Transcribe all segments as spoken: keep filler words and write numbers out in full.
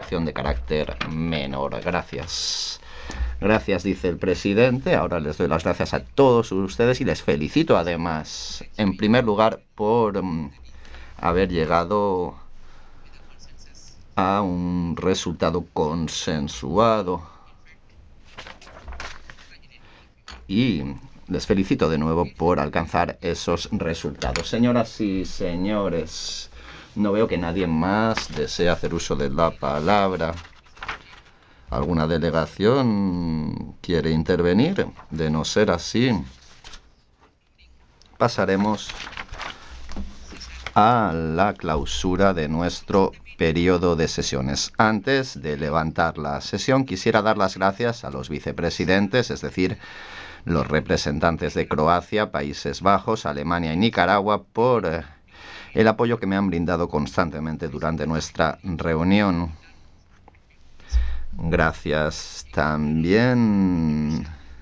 acción de carácter menor. Gracias. Gracias, dice el presidente. Ahora les doy las gracias a todos ustedes y les felicito además, en primer lugar, por um, haber llegado a un resultado consensuado. Y les felicito de nuevo por alcanzar esos resultados. Señoras y señores, no veo que nadie más desee hacer uso de la palabra. ¿Alguna delegación quiere intervenir? De no ser así, pasaremos a la clausura de nuestro periodo de sesiones. Antes de levantar la sesión, quisiera dar las gracias a los vicepresidentes, es decir, los representantes de Croacia, Países Bajos, Alemania y Nicaragua, por eh, el apoyo que me han brindado constantemente durante nuestra reunión. Gracias también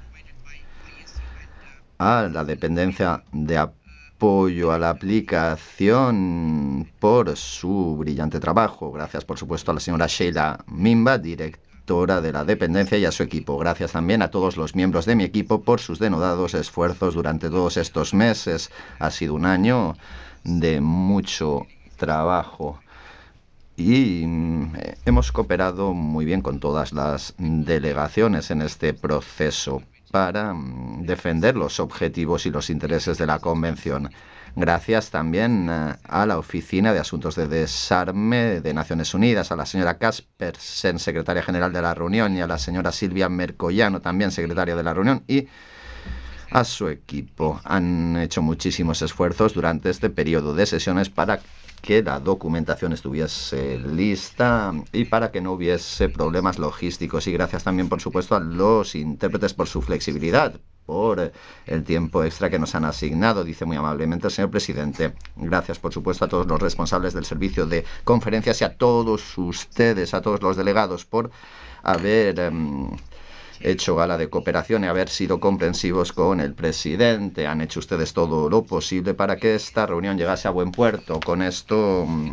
a la dependencia de apoyo a la aplicación por su brillante trabajo. Gracias, por supuesto, a la señora Sheila Mimba, directora de la dependencia, y a su equipo. Gracias también a todos los miembros de mi equipo por sus denodados esfuerzos durante todos estos meses. Ha sido un año de mucho trabajo y hemos cooperado muy bien con todas las delegaciones en este proceso para defender los objetivos y los intereses de la Convención. Gracias también a la Oficina de Asuntos de Desarme de Naciones Unidas, a la señora Caspersen, secretaria general de la reunión, y a la señora Silvia Mercollano, también secretaria de la reunión, y a su equipo. Han hecho muchísimos esfuerzos durante este periodo de sesiones para que la documentación estuviese lista y para que no hubiese problemas logísticos. Y gracias también, por supuesto, a los intérpretes por su flexibilidad, por el tiempo extra que nos han asignado, dice muy amablemente el señor presidente. Gracias, por supuesto, a todos los responsables del servicio de conferencias y a todos ustedes, a todos los delegados, por haber um, hecho gala de cooperación y haber sido comprensivos con el presidente. Han hecho ustedes todo lo posible para que esta reunión llegase a buen puerto. Con esto um,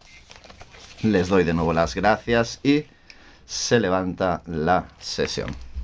les doy de nuevo las gracias y se levanta la sesión.